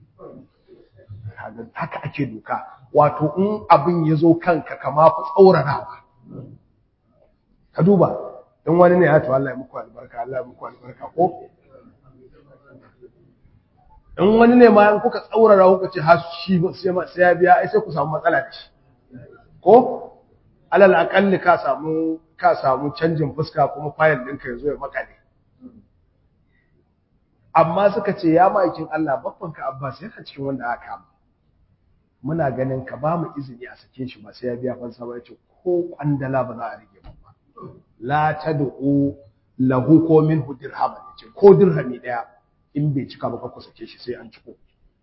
haka ake doka wato in abin yazo kanka kama fi tsaurarawa ka duba in wani ne ya to Allah ya muku albarka Allah ya muku albarka ko in wani ne ma in kuka tsaurara kuka ce har shi sai ya biya ai sai ku samu matsala da shi ko alal aqalli ka samu ka samu canjin fuska kuma fayil ɗinka yazo ya makale amma suka ce ya ma'aikin Allah babbanka Abbas yana cikin wanda aka kama muna ganin ka ba mu izini a sake shi ba sai ya biya fansa ba yace ko kwandala ba za a rige ba la tad'u lahu ko minhu dirham yace ko dirhami daya in bai cika ba ka sake shi sai an ciko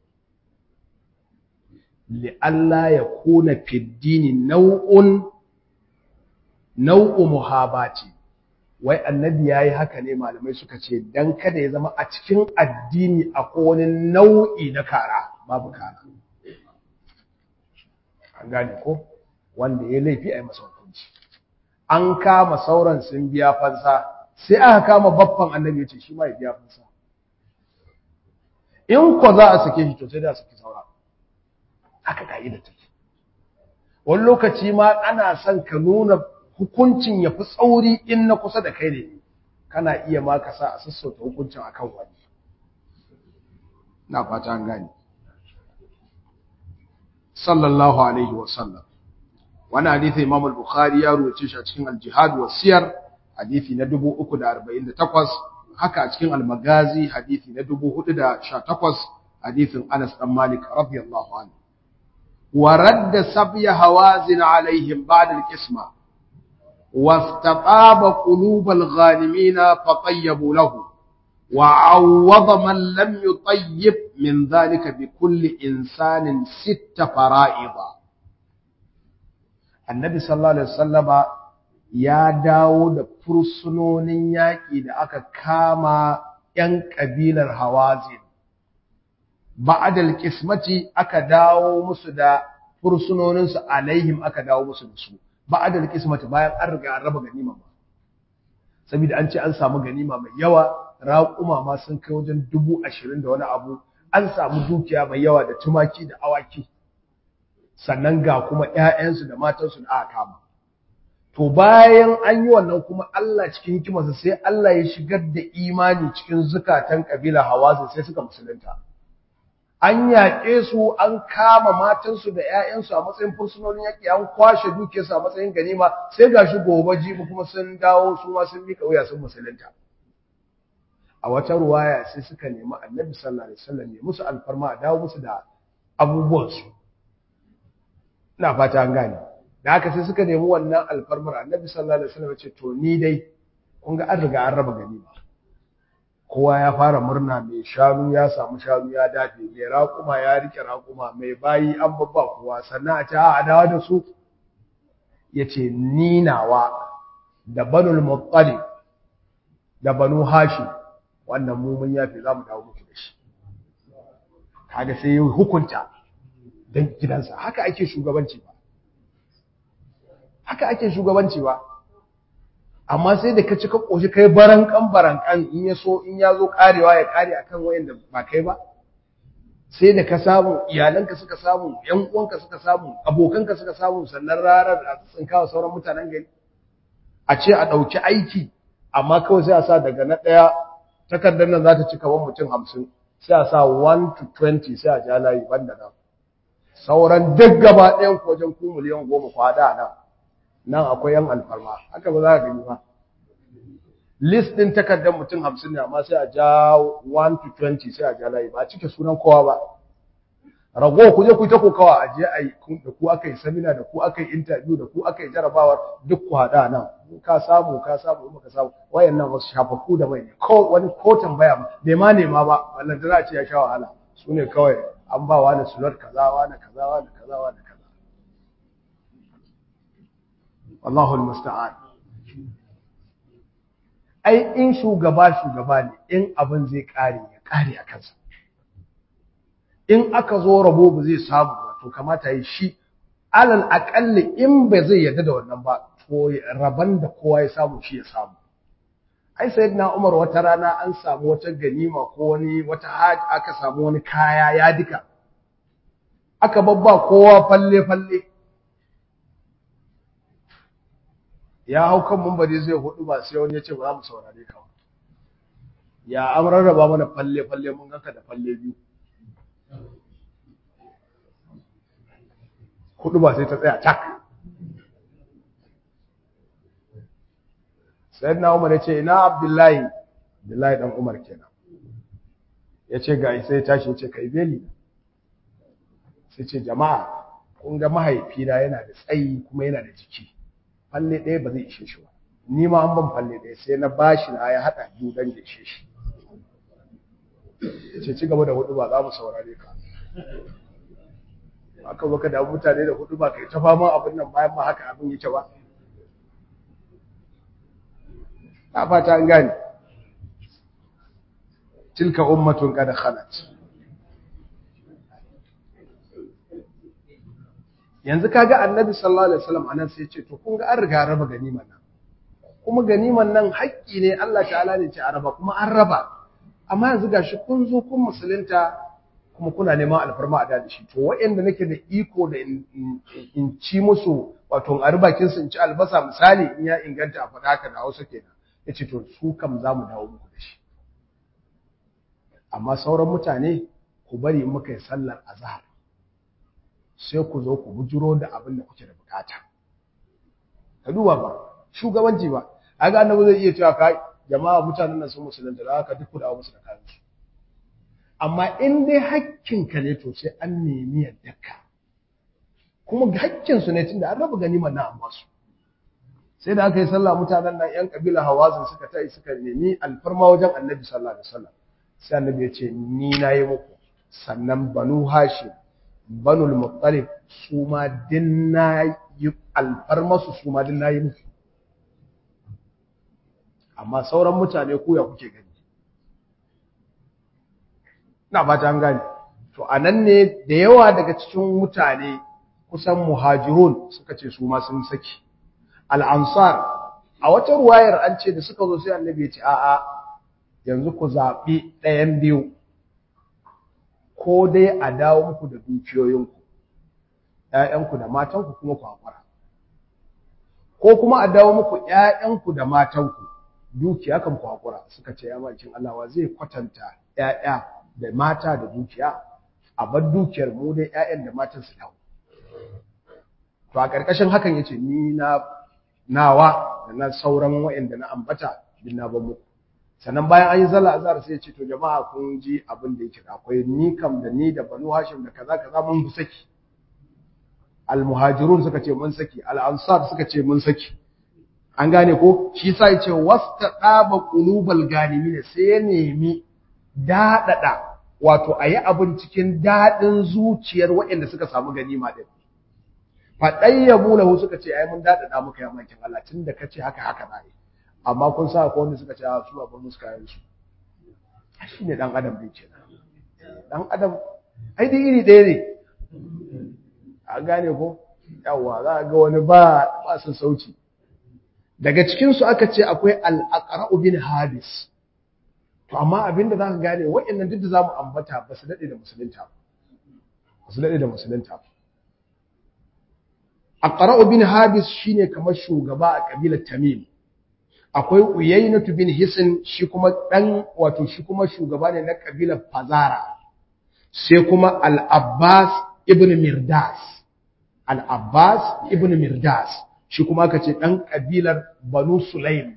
li alla yakuna fi dini naw'un naw'u muhabati wai annabi yayi haka ne malamai suka ce dan kada ya zama a cikin addini akwai wani nau'i na kara babu kara an gane ko wanda ya laifi ai masa hukunci an kama sauran sun biya fansa sai aka kama baffan annabi yace shi ma ya biya fansa in ko za a sake shi to sai da saki saura haka kaida take wani lokaci ma ana son ka nuna hukuncin ya fi tsauri in na kusa da kai ne kana iya ma ka sa a sassauta hukuncin akan wani na fata an gane sallallahu alaihi wa sallam wannan hadisi Imam al-Bukhari ya ruwace shi a cikin al-Jihad wa Siyar hadisi na dubu uku da arba'in da takwas haka a cikin al-Magazi hadisi na dubu hudu da sha takwas hadisin Anas dan Malik radiyallahu anhu wa radda sabya hawazin alaihim ba'da al-qisma واستطاب قلوب الغانمين فطيبوا له وعوض من لم يطيب من ذلك بكل إنسان ست فرائض النبي صلى الله عليه وسلم يا داود فرسنون ياكي da aka kama ‘yan ƙabilar Hawazin بعد القسمة aka dawo musu da fursunoninsu alaihim aka dawo musu da su ba'ad al-qismati bayan an riga an raba ganima ba saboda an ce an samu ganima mai yawa raquma ma sun kai wajen dubu ashirin da wani abu an samu dukiya mai yawa da tumaki da awaki sannan ga kuma ƴaƴansu da matansu da aka kama to bayan an yi wannan kuma Allah cikin hikimarsa sai Allah ya shigar da imani cikin zukatan kabila Hawazin sai suka musulunta an yaƙe su an kama matansu da ƴaƴansu a matsayin fursunonin yaƙi an kwashe dukiyarsu a matsayin ganima sai gashi gobe jibi kuma sun dawo su ma sun mika wuya sun musulunta a wata ruwaya sai suka nemi Annabi sallallahu alaihi wasallam ne musu alfarma a dawo musu da abubuwansu ina fata an gane da haka sai suka nemi wannan alfarmar Annabi sallallahu alaihi wasallam ya ce to ni dai kun ga an riga an raba ganima kowa ya fara murna mai shanu ya samu shanu ya dafe mai raƙuma ya rike raƙuma mai bayi an babba kowa sannan a ce a dawo da su yace ni nawa da banul muttalib da banu hashim wannan mu mun yafe zamu dawo muku da shi kaga sai ya hukunta dan gidansa haka ake shugabanci ba haka ake shugabanci ba amma sai da ka ci ka koshi kai barankan barankan in ya so in ya zo karewa ya kare akan wayanda ba kai ba sai da ka samu iyalanka suka samu yan uwanka suka samu abokanka suka samu sannan rarar a tsinkawa sauran mutanen gari a ce a dauki aiki amma kawai sai a sa daga na daya takardar nan za ta ci kaman mutum hamsin sai a sa one to twenty sai a ja layi banda nan sauran duk gaba ɗayan ko wajen ku miliyan goma kwada nan nan akwai yan alfarma haka ba za ka gani ba list din takardar mutum hamsin ne amma sai a ja one to twenty sai a ja layi ba cike sunan kowa ba rago ku je ku ta kokawa a je ai da ku akai seminar da ku akai interview da ku akai jarabawar duk ku hada nan ka samu ka samu in ka samu wayannan wasu shafafu da bai ko wani ko tambaya ba bai ma nema ba wannan da za a ce ya sha wahala sune kawai an ba wa na sular kaza wa na kaza wa na kaza wa na kaza wallahu almusta'an. Ai in shugaba shugaba ne, in abin zai kare ya kare a kansa, in aka zo rabo ba zai samu ba to kamata yi shi alal aƙalli in ba zai yarda da wannan ba to raban da kowa ya samu shi ya samu. Ai sayyidina Umar wata rana an samu wata ganima ko wani wata haji, aka samu wani kaya ya dika aka babba kowa falle falle, ya hau kan mumbari zai hudu ba sai wani ya ce ba za mu saurare ka ba, ya an rarraba mana falle falle mun ganka da falle biyu. Hudu ba sai ta tsaya tak. Sayyidina Umar ya ce ina Abdullahi, Abdullahi dan Umar kenan, ya ce ga sai ya tashi ya ce kai beli, sai ce jama'a kun ga mahaifina yana da tsayi kuma yana da jiki, falle ɗaya ba zai ishe shi ba, ni ma an ban falle ɗaya sai na bashi na ya haɗa biyu dan ya ishe shi. Ya ce ci gaba da hudu ba za mu saurare ka. Aka baka da mutane da hudu ba kai ta fama abin nan bayan ma haka abin yake ba. Na fata an gane. Tilka ummatun qad khalat. Yanzu kaga Annabi sallallahu alaihi wasallam anan sai ya ce to kun ga an riga raba ganiman nan. Kuma ganiman nan haƙƙi ne Allah ta'ala ne ce a raba kuma an raba. Amma yanzu gashi kun zo kun musulunta kuma kuna neman alfarma a da shi, to waɗanda nake da iko da in ci musu wato a rubakin su in ci albasa misali in ya inganta a faɗa haka da Hausa kenan, yace to su kam za mu dawo muku da shi, amma sauran mutane ku bari muka yi sallar azhar sai ku zo ku bujuro da abin da kuke da bukata. Ka duba ba shugabanci ba, aga annabi zai iya cewa kai jama'a mutanen nan sun musulunta da haka duk ku dawo musu da kayan su, amma in dai hakkinka ne to sai an nemi yaddarka, kuma hakkinsu ne tunda an raba ganimar na amma su. Sai da aka yi sallah mutanen nan yan kabila Hawazin suka tayi suka nemi alfarma wajen Annabi sallallahu alaihi wasallam, sai Annabi ya ce ni na yi muku, sannan Banu Hashim, Banu al-Muttalib su ma din na yi alfarma su su ma din na yi muku, amma sauran mutane ku ya kuke gani. Na fata an gane. To anan ne da yawa daga cikin mutane kusan muhajirun suka ce su ma sun saki. Al-Ansar a wata ruwayar an ce da suka zo sai Annabi ya ce a'a yanzu ku zabi ɗayan biyu, ko dai a dawo muku da dukiyoyinku, ƴaƴanku da matanku kuma ku hakura, ko kuma a dawo muku ƴaƴanku da matanku, dukiya kan ku hakura. Suka ce ya bakin Allah wa zai kwatanta ƴaƴa da mata da dukiya, a bar dukiyar mu dai ƴaƴan da matan su dawo. To a ƙarƙashin hakan yace ni na nawa da na sauran waɗanda na ambata din na ban muku. Sannan bayan an yi zalla azhar sai yace to jama'a kun ji abin da yake akwai, ni kam da ni da Banu Hashim da kaza kaza mun bi saki. Al muhajirun suka ce mun saki, al ansar suka ce mun saki. An gane ko? Shi yasa yace wastaqaba qulubal ganimin, sai ya nemi daɗaɗa wato a yi abin cikin daɗin zuciyar waɗanda suka samu ganima ɗin. Faɗayyabu lahu suka ce ai mun daɗaɗa muka yi makin Allah tun da ka ce haka haka na yi, amma kun sa ko wanda suka ce a su ba musu kayan su. Shi ne ɗan adam ɗin kenan. Ɗan adam ai dai iri ɗaya ne. A gane ko? Yawwa za a ga wani ba ba sun sauci. Daga cikinsu aka ce akwai al-Aqra'u bin Habis. To amma abinda za ka gane waɗannan duk da za mu ambata ba su daɗe da musulunta ba su daɗe da musulunta ba. Aqra'u bin Habis shine kamar shugaba a kabilar Tamim. Akwai Uyaynatu bin Hisn shi kuma dan wato shi kuma shugaba ne na kabilar Fazara. Sai kuma Al-Abbas ibn Mirdas. Al-Abbas ibn Mirdas shi kuma aka ce dan kabilar Banu Sulaym.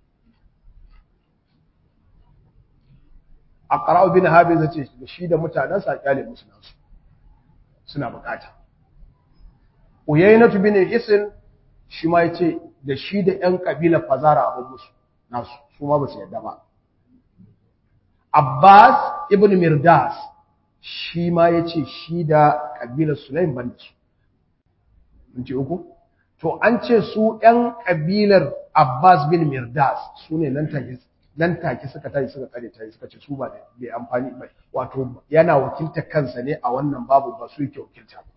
Aqra'u bin Habis yace shi da mutanansa kyale musu nasu suna bukata. Uyaynatu bin Hisn shi ma yace da shi da ƴan kabilar Fazara abun musu nasu su ma ba su yadda ba. Abbas ibn Mirdas shi ma yace shi da kabilar Sulaim ban da su mun ce uku to an ce su ɗan kabilar Abbas bin Mirdas su ne nan take nan take suka tayi suka kare tayi suka ce su ba da bai amfani ba wato yana wakiltar kansa ne a wannan babu ba su yake wakilta ba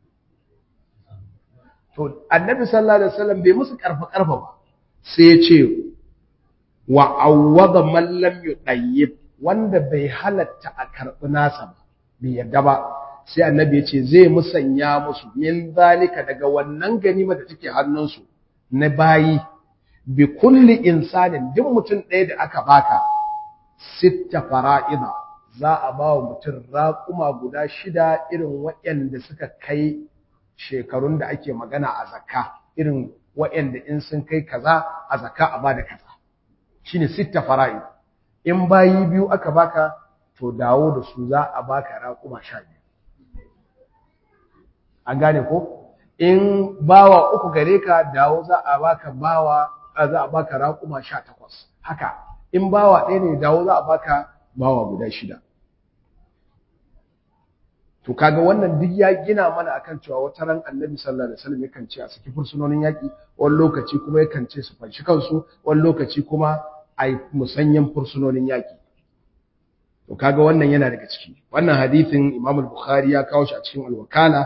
to annabi sallallahu alaihi wasallam bai musu karfa karfa ba sai ya ce wa awwada man lam yudayyib wanda bai halatta a karbi nasa ba bai yadda ba sai annabi ya ce zai musanya musu min zalika daga wannan ganima da take hannunsu na bayi bi kulli insanin duk mutum ɗaya da aka baka sitta fara'ida za a ba wa mutum raƙuma guda shida irin waɗanda suka kai shekarun da ake magana a zakka irin waɗanda in sun kai kaza a zakka a bada kaza shine sitta fara'id in bayi biyu aka baka to dawo da su za a baka raƙuma sha biyu an gane ko in bawa uku gare ka dawo za a baka bawa za a baka raƙuma sha takwas haka in bawa ɗaya ne dawo za a baka bawa guda shida to kaga wannan duk ya gina mana akan cewa wata ran Annabi sallallahu alaihi wasallam yakan ce a saki fursunonin yaki wani lokaci kuma yakan ce su fanshi kansu wani lokaci kuma ai musanyan fursunonin yaki to kaga wannan yana daga ciki wannan hadisin Imam al-Bukhari ya kawo shi a cikin al-Wakala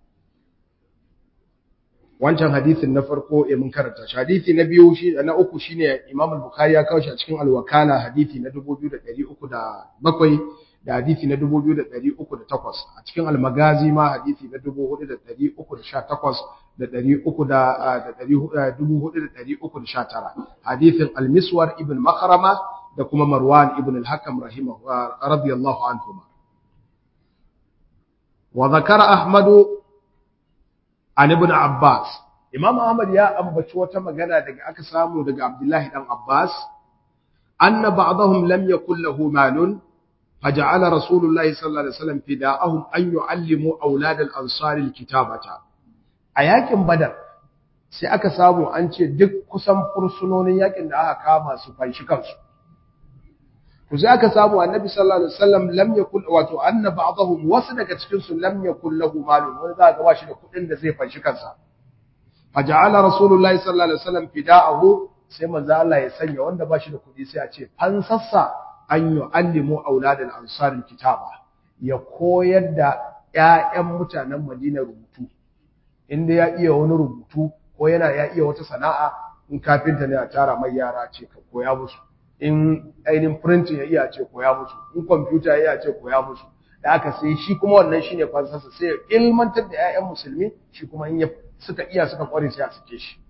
wancan hadisin na farko eh mun karanta shi hadisi na biyu shi na uku shine Imam al-Bukhari ya kawo shi a cikin al-Wakala hadisi na dubu biyu da ɗari uku da bakwai da hadisi na dubu biyu da ɗari uku da takwas a cikin al-Magazi ma hadisi na dubu hudu da ɗari uku da sha takwas da ɗari uku da dubu hudu da ɗari uku da sha tara hadisin al-Miswar ibn Makhrama da kuma Marwan ibn al-Hakam rahimahu radiyallahu anhuma wa zakara Ahmadu an ibn Abbas Imam Ahmad ya ambaci wata magana daga aka samu daga Abdullahi dan Abbas anna ba'dahum lam yakul lahu malun faja'ala Rasulullahi sallallahu alaihi wasallam fida'ahum an yu'allimu aulad al-ansar al-kitabata a yakin Badar sai aka samu an ce duk kusan fursunonin yakin da aka kama su fanshi kansu to sai aka samu Annabi sallallahu alaihi wasallam lam yakul wato anna ba'dahum wasu daga cikin su lam yakul lahu malun wani za ga bashi da kudin da zai fanshi kansa faja'ala Rasulullahi sallallahu alaihi wasallam fida'ahu sai manzo Allah ya sanya wanda bashi da kudi sai a ce fansassa an yu'allimu auladal ansar kitaba ya koyar da ƴaƴan mutanen Madina rubutu inda ya iya wani rubutu ko yana ya iya wata sana'a in kafinta ne a tara mai yara ce ka koya musu in ainihin printing ya iya ce koya musu in computer ya iya ce koya musu da aka sai shi kuma wannan shine falsafa sai ya ilmantar da ƴaƴan musulmi shi kuma in suka iya suka kware sai a sake shi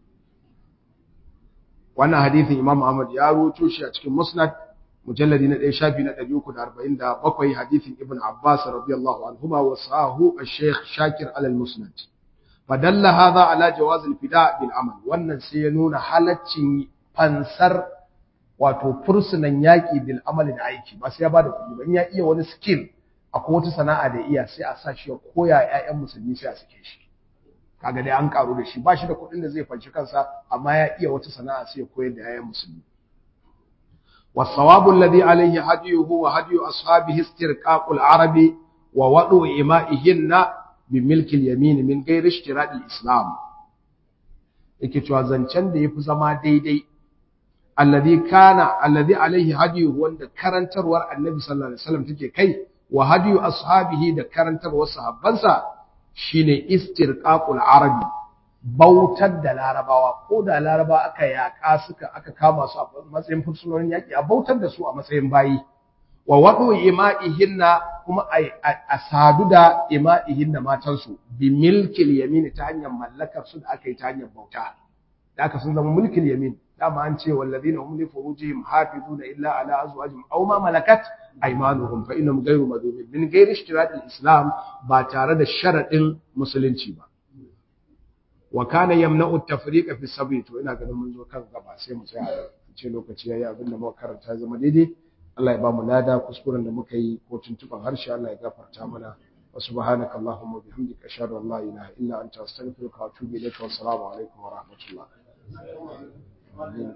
wannan hadisin Imam Ahmad ya rawaito shi a cikin Musnad mujalladi na ɗaya shafi na ɗari uku da arba'in da bakwai hadisin Ibn Abbas radiyallahu anhuma wa sahahu al-Sheikh Shakir al-Musnad fadalla hadha ala jawaz al-fida' bil amal wannan sai ya nuna halaccin fansar wato fursunan yaki bil amal da aiki ba sai ya bada kuɗi ba in ya iya wani skill akwai wata sana'a da iya sai a sa shi ya koya ƴaƴan musulmi sai a sake shi kaga dai an karu da shi ba shi da kuɗin da zai fanci kansa amma ya iya wata sana'a sai ya koyar da ƴaƴan musulmi والصواب الذي عليه هديه وهدي أصحابه استرقاق العرب ووضع إمائهن بملك اليمين من غير اشتراط الإسلام yake cewa zancen da yafi zama daidai alladhi kana alladhi alaihi hadiyu wanda karantarwar annabi sallallahu alaihi wasallam take kai wa hadiyu ashabihi da karantarwar sahabbansa shine istirqaqul arabi bautar da larabawa ko da larabawa aka yaƙa suka aka kama su a matsayin fursunonin yaƙi a bautar da su a matsayin bayi wa wadu ima'ihinna kuma a sadu da ima'ihinna matansu bi milkil yamin ta hanyar mallakar su da aka yi ta hanyar bauta da aka sun zama mulkil yamin dama an ce wallazina hum li furujihim hafizuna illa ala azwajihim aw ma malakat aymanuhum fa innahum ghayru madumin min ghairi ishtirat al-islam ba tare da sharadin musulunci ba wa kana yamna'u at-tafriqa fi sabri to ina ganin mun zo kan gaba sai mu tsaya ce lokaci yayi abin da muka karanta zama daidai Allah ya ba mu lada kuskuren da muka yi ko tuntuban harshe Allah ya gafarta mana wa subhanaka allahumma bihamdika ashhadu an la ilaha illa anta astaghfiruka wa atubu ilayka wa assalamu alaikum wa rahmatullah